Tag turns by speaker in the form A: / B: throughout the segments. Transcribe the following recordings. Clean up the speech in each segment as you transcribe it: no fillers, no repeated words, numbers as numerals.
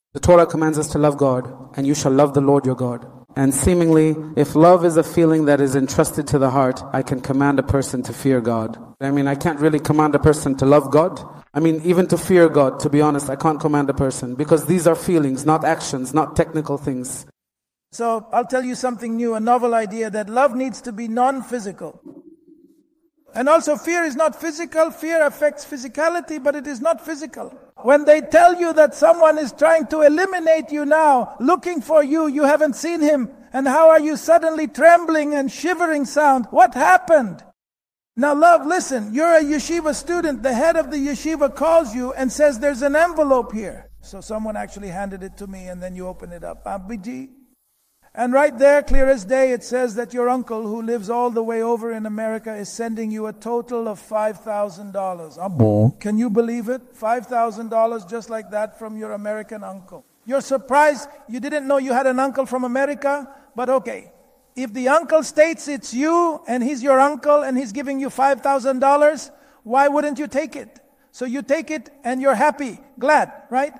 A: The Torah commands us to love God, and you shall love the Lord your God. And seemingly, if love is a feeling that is entrusted to the heart, I can command a person to fear God. I can't really command a person to love God. Even to fear God, to be honest, I can't command a person, because these are feelings, not actions, not technical things.
B: So I'll tell you something new, a novel idea, that love needs to be non-physical. And also fear is not physical. Fear affects physicality, but it is not physical. When they tell you that someone is trying to eliminate you now, looking for you, you haven't seen him, and how are you suddenly trembling and shivering sound? What happened? Now love, listen, you're a yeshiva student. The head of the yeshiva calls you and says there's an envelope here. So someone actually handed it to me, and then you open it up. Abiji. And right there, clear as day, it says that your uncle, who lives all the way over in America, is sending you a total of $5,000. Can you believe it? $5,000 just like that from your American uncle. You're surprised you didn't know you had an uncle from America? But okay, if the uncle states it's you and he's your uncle and he's giving you $5,000, why wouldn't you take it? So you take it and you're happy, glad, right?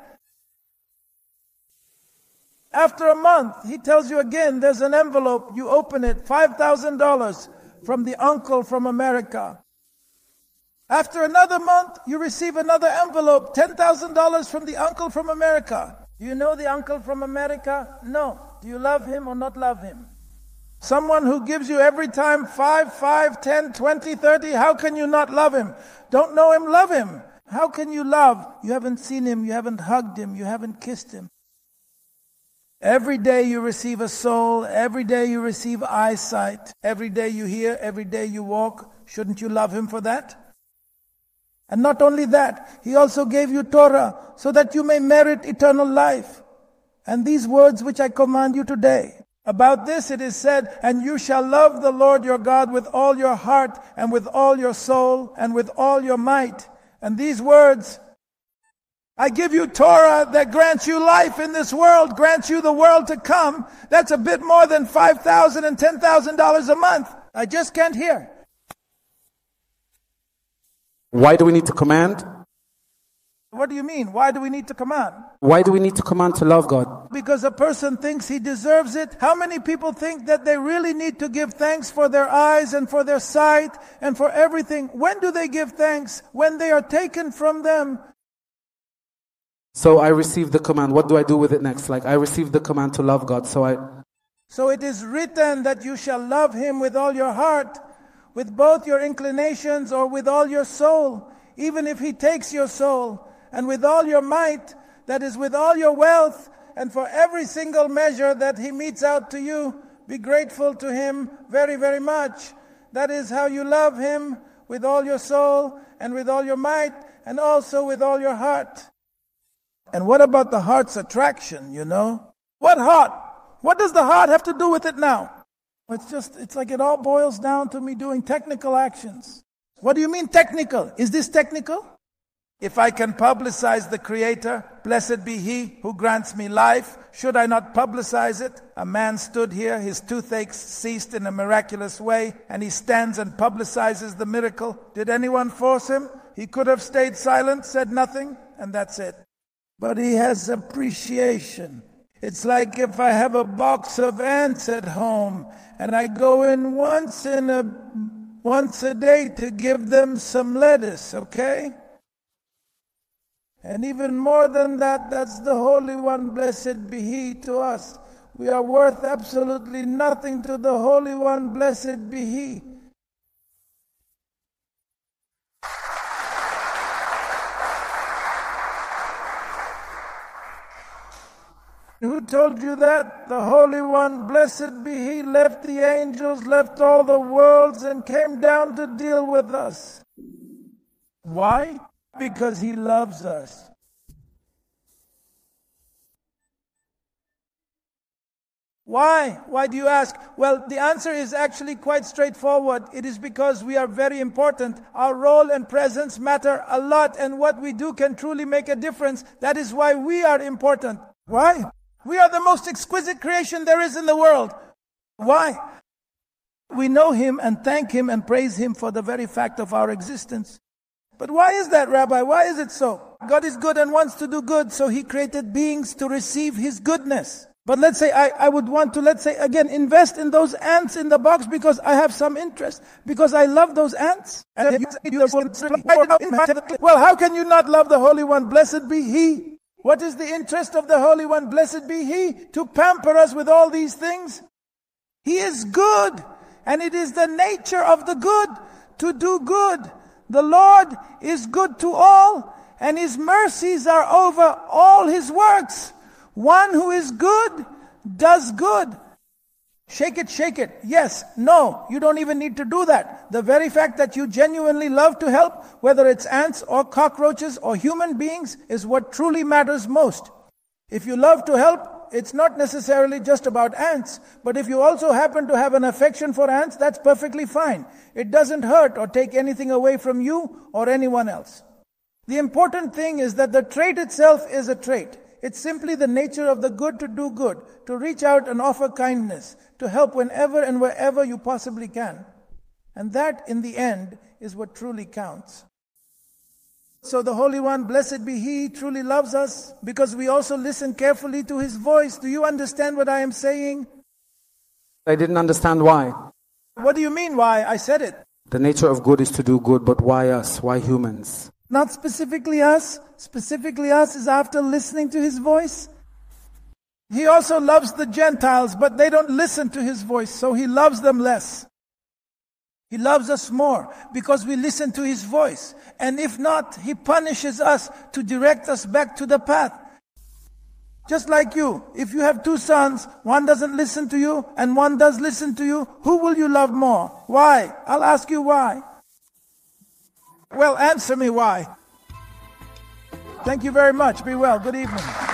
B: After a month, he tells you again, there's an envelope. You open it, $5,000 from the uncle from America. After another month, you receive another envelope, $10,000 from the uncle from America. Do you know the uncle from America? No. Do you love him or not love him? Someone who gives you every time 5, 10, 20, 30, how can you not love him? Don't know him, love him. How can you love? You haven't seen him, you haven't hugged him, you haven't kissed him. Every day you receive a soul, every day you receive eyesight, every day you hear, every day you walk. Shouldn't you love him for that? And not only that, he also gave you Torah so that you may merit eternal life. And these words which I command you today. About this it is said, and you shall love the Lord your God with all your heart and with all your soul and with all your might. And these words, I give you Torah that grants you life in this world, grants you the world to come. That's a bit more than $5,000 and $10,000 a month. I just can't hear.
A: Why do we need to command?
B: What do you mean? Why do we need to command?
A: Why do we need to command to love God?
B: Because a person thinks he deserves it. How many people think that they really need to give thanks for their eyes and for their sight and for everything? When do they give thanks? When they are taken from them.
A: So I received the command. What do I do with it next? I received the command to love God.
B: So it is written that you shall love him with all your heart, with both your inclinations or with all your soul, even if he takes your soul, and with all your might, that is with all your wealth, and for every single measure that he metes out to you, be grateful to him very, very much. That is how you love him, with all your soul and with all your might, and also with all your heart. And what about the heart's attraction, What heart? What does the heart have to do with it now? It's like it all boils down to me doing technical actions. What do you mean technical? Is this technical? If I can publicize the Creator, blessed be He who grants me life, should I not publicize it? A man stood here, his toothache ceased in a miraculous way, and he stands and publicizes the miracle. Did anyone force him? He could have stayed silent, said nothing, and that's it. But he has appreciation. It's like if I have a box of ants at home and I go in once a day to give them some lettuce, okay? And even more than that, that's the Holy One, blessed be He to us. We are worth absolutely nothing to the Holy One, blessed be He. Who told you that? The Holy One, blessed be He, left the angels, left all the worlds, and came down to deal with us. Why? Because He loves us. Why? Why do you ask? Well, the answer is actually quite straightforward. It is because we are very important. Our role and presence matter a lot, and what we do can truly make a difference. That is why we are important. Why? We are the most exquisite creation there is in the world. Why? We know Him and thank Him and praise Him for the very fact of our existence. But why is that, Rabbi? Why is it so? God is good and wants to do good, so He created beings to receive His goodness. But let's say I would want to, let's say again, invest in those ants in the box because I have some interest, because I love those ants. Well, how can you not love the Holy One? Blessed be He. What is the interest of the Holy One? Blessed be He. To pamper us with all these things. He is good, and it is the nature of the good to do good. The Lord is good to all, and His mercies are over all His works. One who is good does good. Shake it, shake it. Yes, no, you don't even need to do that. The very fact that you genuinely love to help, whether it's ants or cockroaches or human beings, is what truly matters most. If you love to help, it's not necessarily just about ants, but if you also happen to have an affection for ants, that's perfectly fine. It doesn't hurt or take anything away from you or anyone else. The important thing is that the trait itself is a trait. It's simply the nature of the good to do good, to reach out and offer kindness, to help whenever and wherever you possibly can. And that, in the end, is what truly counts. So the Holy One, blessed be He, truly loves us because we also listen carefully to His voice. Do you understand what I am saying?
A: I didn't understand why.
B: What do you mean why? I said it.
A: The nature of good is to do good, but why us? Why humans?
B: Not specifically us. Specifically us is after listening to His voice. He also loves the Gentiles, but they don't listen to His voice, so He loves them less. He loves us more because we listen to His voice. And if not, He punishes us to direct us back to the path. Just like you, if you have two sons, one doesn't listen to you and one does listen to you, who will you love more? Why? I'll ask you why. Well, answer me why. Thank you very much. Be well. Good evening.